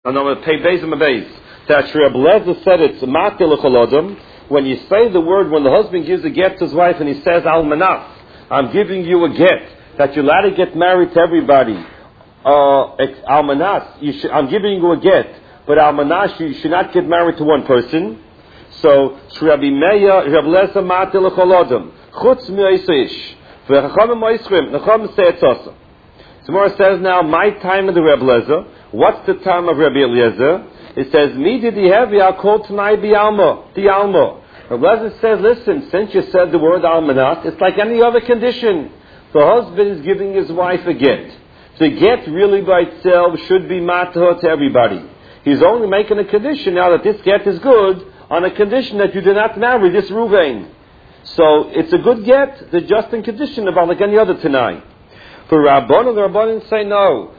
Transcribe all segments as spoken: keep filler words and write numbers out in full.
and I'm going to pay Beis and Beis. That Reb Lezer said it's matil l'cholodom. When you say the word, when the husband gives a get to his wife and he says almanas, I'm giving you a get that you're allowed to get married to everybody. Uh, almanas, you should, I'm giving you a get, but almanas, you should not get married to one person. So Rabbi Meir, Reb Lezer matil l'cholodom. Chutz mi'oisish. V'chachamim moischrim. The Chachamim say it's also. Tomorrow says now, my time of the Reb Lezer. What's the time of Rabbi Eliezer? It says, Mi did heavy, I'll call tonight the Alma. The Alma. Reb Lezer says, listen, since you said the word Almanat, it's like any other condition. The husband is giving his wife a get. The get really by itself should be matah to everybody. He's only making a condition now that this get is good on a condition that you do not marry this Ruvain. So it's a good get, the just in condition about like any other Tanai. For Rabbanon, the Rabbanon say no.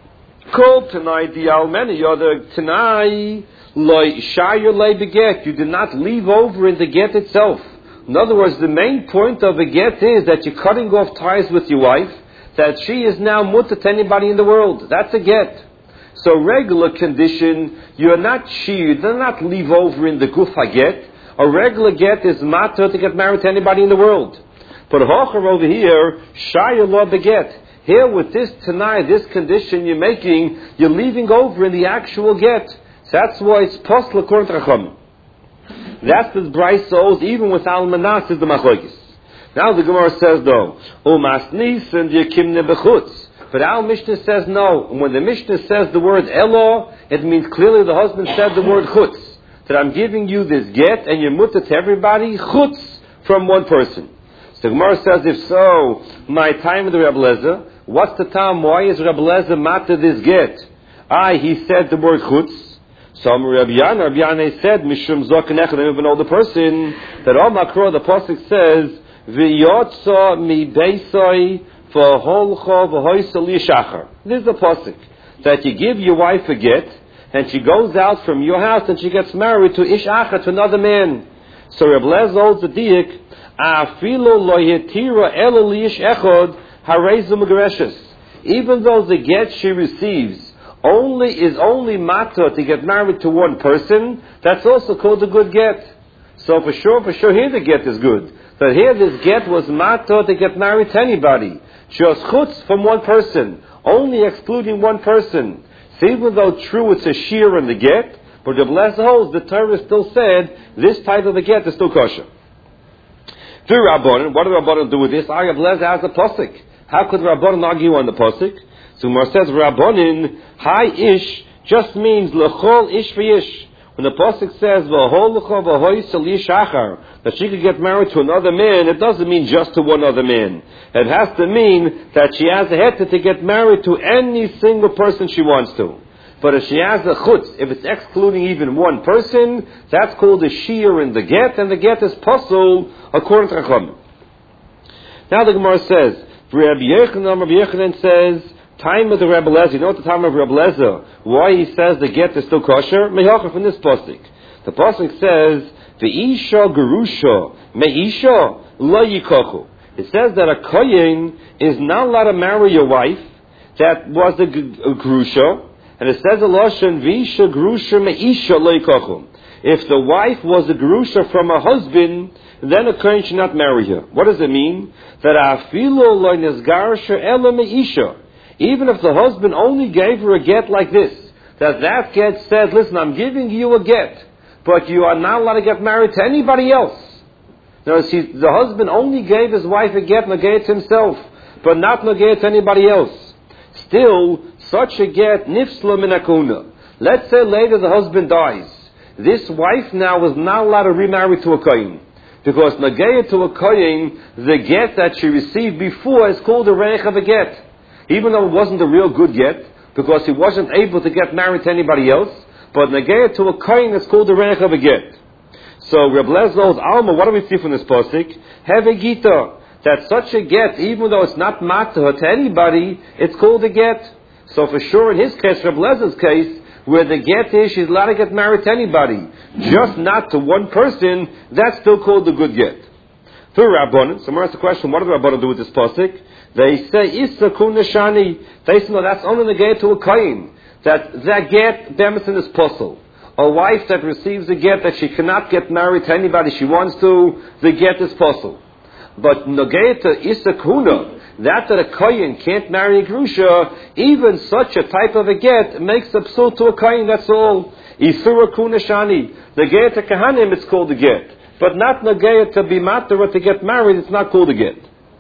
Called tonight the Almeni, or the Tanai, loy shayu lay beget. You did not leave over in the get itself. In other words, the main point of a get is that you're cutting off ties with your wife, that she is now mutter to anybody in the world. That's a get. So regular condition, you're not she, you do not leave over in the guf haget. A regular get is matter to get married to anybody in the world. But hocher over here, shayu lo beget. Here with this tonight, this condition you're making, you're leaving over in the actual get. So that's why it's posel according to Chachamim. That's the braysos, even with almanas is the machlokes. Now the Gemara says though, umasnis and yekimne bechutz. But our Mishnah says no. And when the Mishnah says the word elo, it means clearly the husband said the word chutz. That I'm giving you this get and you're mutter to everybody, chutz from one person. So the Gemara says, if so, my time with the Reb Lezer, what's the time? Why is Reb Lezer matter this get? I, he said the word chutz. Some Rabbi Yana, Rabbi Yana said, Mishum Zokanech, I don't even know the person, that all Makro, the Pasuk says, V'yotza mi beisoi v'holcho v'hoysa liyashachar. This is the Pasuk. That you give your wife a get, and she goes out from your house and she gets married to Ish Achar, to another man. So Reb Lezer holds the diak, Afilo lo yetira ela liish echod harezu megareshes. Even though the get she receives only is only matter to get married to one person, that's also called a good get. So for sure, for sure, here the get is good. But here this get was matter to get married to anybody. Just chutz from one person, only excluding one person. So even though true it's a shear in the get, but the blessed holds, the Torah still said this type of a get is still kosher. The Rabbanon, what do Rabbanon do with this? I have blessed as a posik. How could Rabbanon argue on the posik? So Mar says Rabbanon, hi ish, just means lechol ish v'ish. When the pasuk says v'hol lecha v'hoy sel ish achar, that she could get married to another man, it doesn't mean just to one other man. It has to mean that she has a heter to get married to any single person she wants to. But if she has a chutz, if it's excluding even one person, that's called a shear in the get, and the get is pasul according to Chachamim. Now the Gemara says, Rabbi Yochanan, Rabbi Yochanan says, time of the Rebbe Lezer. You know what the time of Rebbe Lezer? Why he says the get is still kosher? Me'achar from this pasuk. The pasuk says, "Ve'isha gerusha me'isha lo yikochu." It says that a kohen is not allowed to marry your wife that was a, g- a gerusha, and it says a lashon "Ve'isha gerusha me'isha lo yikochu." If the wife was a gerusha from a husband, then a kohen should not marry her. What does it mean? That afilu lo nizgarsha ela me'isha. Even if the husband only gave her a get like this, that that get said, listen, I'm giving you a get, but you are not allowed to get married to anybody else. Now, see, the husband only gave his wife a get, negate himself, but not negate to anybody else. Still, such a get, nifsla min hakuna. Let's say later the husband dies. This wife now is not allowed to remarry to a kohen. Because negate to a kohen, the get that she received before is called a reich of a get. Even though it wasn't a real good get, because he wasn't able to get married to anybody else, but negayah to a kohen is called the reich of a get. So Reb Lezer's Alma, what do we see from this pasuk? Have a gita, that such a get, even though it's not matzah to anybody, it's called a get. So for sure in his case, Reb Lezer's case, where the get is, she's allowed to get married to anybody, just not to one person, that's still called the good get. For Rabbanon, someone asked the question, what do the Rabbanon do with this pasuk? They say, Issa kun neshani. They say, no, that's only the get to a kohen. that that get Bemison is possible. A wife that receives a get that she cannot get married to anybody she wants to, the get is possible. But Nogeta Isakuna, that that a Kohen can't marry a Grusha, even such a type of a get makes a psul to a Kohen, that's all. Isura Kuna Shani. The get to Kahanim, it's called a get. But not Nogeta to be matter or to get married, it's not called a get.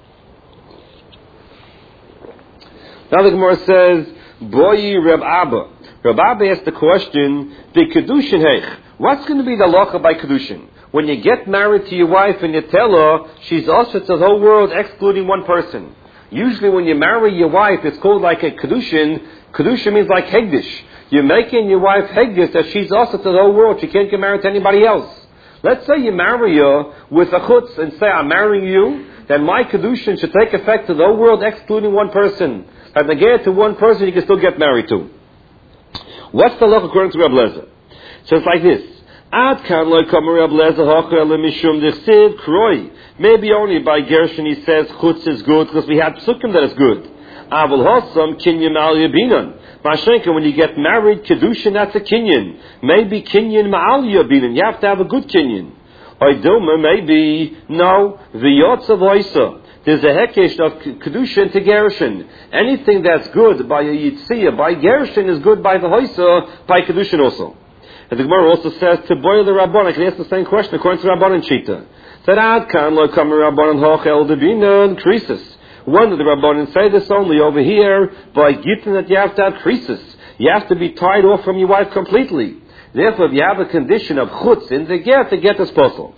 Now the Gemara says, Boyi Reb Abba. Reb Abba asked the question, the Kedushin Heich. What's going to be the halacha by Kedushin? When you get married to your wife and you tell her she's also to the whole world excluding one person. Usually when you marry your wife, it's called like a Kedushin. Kedushin means like Hegdish. You're making your wife Hegdish that she's also to the whole world. She can't get married to anybody else. Let's say you marry her with a chutz and say, I'm marrying you, then my Kedushin should take effect to the whole world excluding one person. If they get to one person, you can still get married to. What's the law according to Reb Lezer? So it's like this. Ad kan lo kamer Reb Lezer hacher le mishum dichsiv kroi. Maybe only by Gershon he says chutz is good because we have psukim that is good. Aval hosam kinyan al yabinan. Mashenka, when you get married, kedushin that's a kinyan. Maybe kinyan ma'al yabinan. You have to have a good kinyan. Oidoma maybe no v'yotz of oisa. There's a hekesh of kedushin to gershon. Anything that's good by a yitziyah, by gershon is good by the hoisa, by kedushin also. And the Gemara also says to boil the rabban. I can ask the same question according to Rabban and Shita. That ad kan lo kamer rabban hochel debinan krisis. One of the rabbanon say this only over here by gittin that you have to have krisis. You have to be tied off from your wife completely. Therefore, if you have a condition of chutz in the get, the get is possible.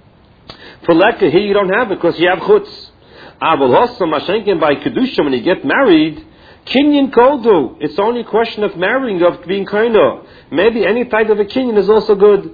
For lekka here you don't have it because you have chutz. Aval hossam mashenkin by kedusha when you get married, kinyan koldu. It's only a question of marrying, of being kaina. Maybe any type of a kinyan is also good.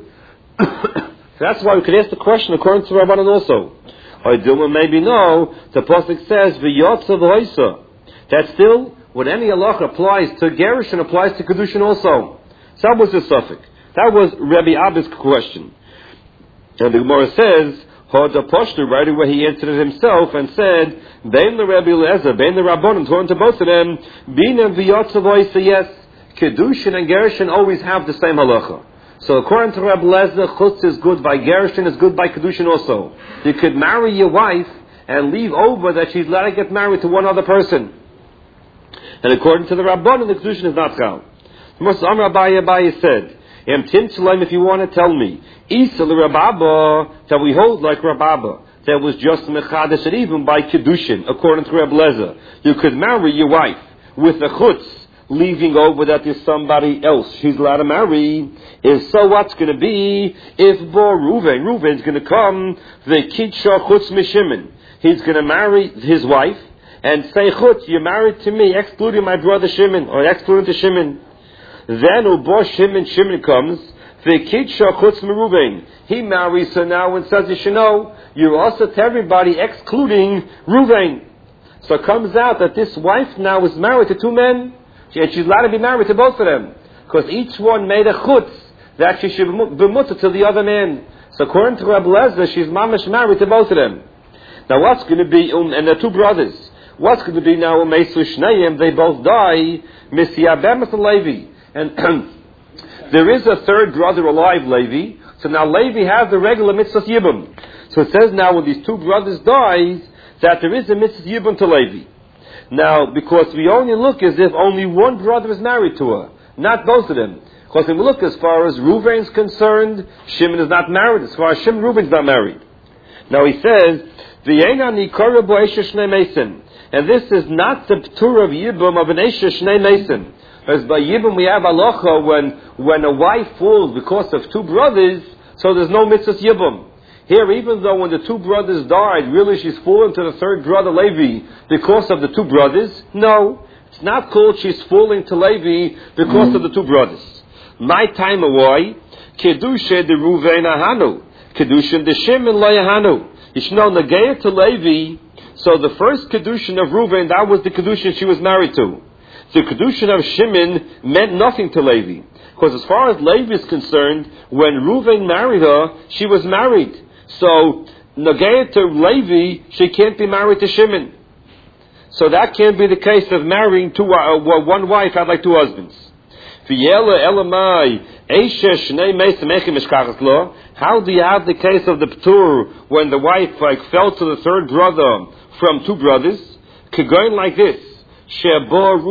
That's why we could ask the question according to Rabbanan also. Or Dilma maybe no. The pasuk says v'yotz of hoisa. That still, when any halacha applies to gerushin, applies to kedushin also. So that was the suffix. That was Rabbi Abba's question. And the Gemara says, Hoda Poshter, right away he answered it himself and said, Bein the Rabbi Eliezer, Bein the Rabbanim, torn to both of them, Binam v'yotz say yes, Kedushin and Gerushin always have the same halacha. So according to Rabbi Eliezer, Chutz is good by Gerushin, is good by Kedushin also. You could marry your wife and leave over that she's allowed to get married to one other person. And according to the Rabbanim, the Kedushin is not chal. Moshe Amar Abaye Abaye said, if you want to tell me, Isa the Rababa, that we hold like Rababa, that was just Mechadash, and even by Kedushin, according to Reb Lezer, you could marry your wife with a chutz, leaving over that there's somebody else she's allowed to marry. If so, what's going to be? If Bo Ruven, Ruven's going to come, the Kidsha Chutz Mishimin, he's going to marry his wife, and say, Chutz, you're married to me, excluding my brother Shimon, or excluding to Shimon. Then Ubo Shimon, Shimon comes, the Kidsha Chutz Meruven. He marries her now and says, you should know, you're also to everybody excluding Ruven. So it comes out that this wife now is married to two men, and she's allowed to be married to both of them. Because each one made a chutz that she should be mutter to the other man. So according to Rabbi Lezer, she's mamash married to both of them. Now what's going to be, um, and the two brothers, what's going to be now, um, Shneim, they both die, Misyabemus and Levi. And there is a third brother alive, Levi. So now Levi has the regular mitzvah yibum. So it says now when these two brothers die, that there is a mitzvah yibum to Levi. Now, because we only look as if only one brother is married to her, not both of them. Because if we look as far as Reuven is concerned, Shimon is not married. As far as Shimon, Reuven is not married. Now he says, and this is not the P'tur of Yibum of an Esha Shnei Mason. As by Yibum we have halacha when, when a wife falls because of two brothers, so there's no mitzvah Yibum. Here, even though when the two brothers died, really she's fallen to the third brother Levi because of the two brothers, no, it's not called she's falling to Levi because mm-hmm. of the two brothers. My time away, Kedusha de Ruven Ahanu, Kedusha de Shimon Layahanu. You should know, Nagaya to Levi, so the first Kedushin of Ruven, that was the Kedushin she was married to. The Kedushin of Shimon meant nothing to Levi. Because as far as Levi is concerned, when Ruven married her, she was married. So, Nagaya to Levi, she can't be married to Shimon. So that can't be the case of marrying two, uh, one wife had like two husbands. How do you have the case of the Ptur when the wife like fell to the third brother from two brothers? Going like this. True,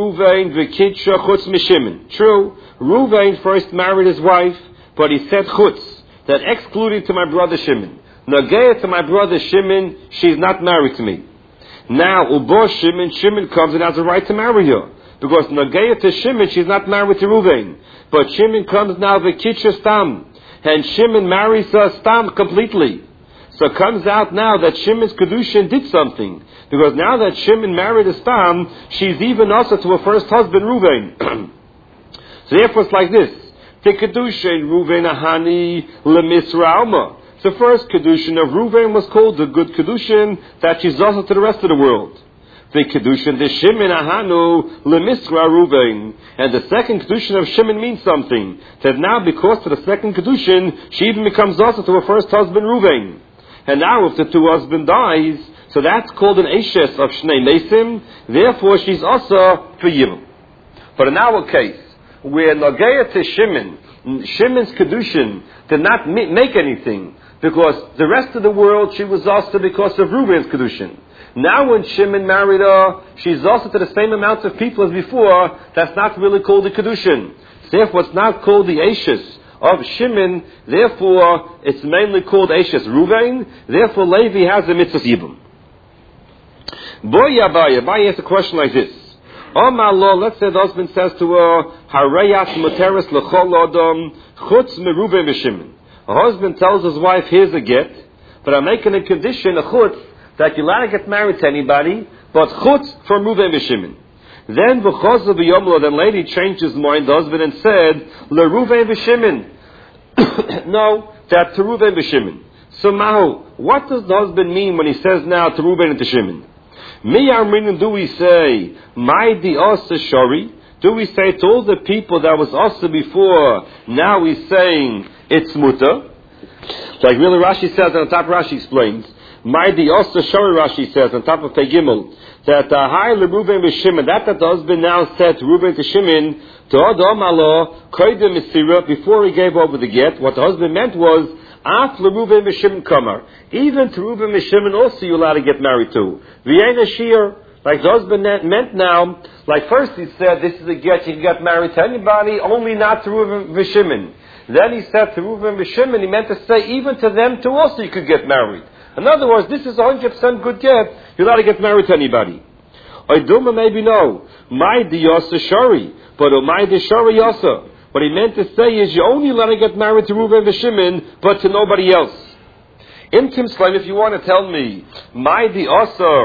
Ruvain first married his wife, but he said chutz, that excluding to my brother Shimon. Nageya to my brother Shimon, she's not married to me. Now, Ubo Shimon, Shimon comes and has a right to marry her. Because Nageya to Shimon, she's not married to Ruvain. But Shimon comes now v'kitcha stam. And Shimon marries her stam completely. So it comes out now that Shimon's Kedushin did something. Because now that Shimon married a stam, she's even also to her first husband, Ruvain. So therefore it's like this. The Kedushin Ruvain ahani lemisra alma. The first Kedushin of Ruvain was called the good Kedushin that she's also to the rest of the world. The Kedushin the Shimon ahanu lemisra Ruvain. And the second Kedushin of Shimon means something. That now because of the second Kedushin, she even becomes also to her first husband, Ruvain. And now if the two husband dies, so that's called an Eshes of Shnei Mesim, therefore she's also for Yibum. But in our case, where Nageya to Shimon, Shimon's Kedushin did not make anything, because the rest of the world she was also because of Reuben's Kedushin. Now when Shimon married her, she's also to the same amount of people as before, that's not really called the Kedushin. Therefore it's not called the Eshes of Shimon, therefore it's mainly called Eshes Ruvain, therefore Levi has the mitzvah Yibum. Boy Abaye, Abaye asks a question like this. Oh my Lord, let's say the husband says to her, Harayat Muteris L'chol Adam Chutz Meruvain V'Shimon. A husband tells his wife, here's a get, but I'm making a condition, a chutz, that you're allowed to get married to anybody, but chutz for Ruvain V'Shimon. Then V'chozah V'yomlo, the lady changed his mind, the husband, and said, L'Ruvain V'Shimon. No, that's to Ruvain V'Shimon. So Mahu, what does the husband mean when he says now to Ruvain and to Shimon? Mi Armin, do we say, my di asa shari? Do we say to all the people that was asa before, now he's saying it's muta? Like really Rashi says, on top Rashi explains, my di asa shari Rashi says, on top of Pegimel, that the high Ruvain v'Shimon, that that the husband now said to Ruvain to Shimon, to Adam Allah, koydem misira, before he gave over the get, what the husband meant was, Af Ruvain v'Shimon kamar. Even to Ruvain v'Shimon also you're allowed to get married to. V'yein shir, like the husband meant now, like first he said, this is a get, you can get married to anybody, only not to Ruvain v'Shimon. Then he said to Ruvain v'Shimon, he meant to say, even to them too also you could get married. In other words, this is a one hundred percent good get, you're allowed to get married to anybody. Oiduma maybe no. My diyasa shari, but o my di shari yasa. What he meant to say is, you only let her get married to Ruvain v'Shimon, but to nobody else. In Tim Slam, if you want to tell me, my di asa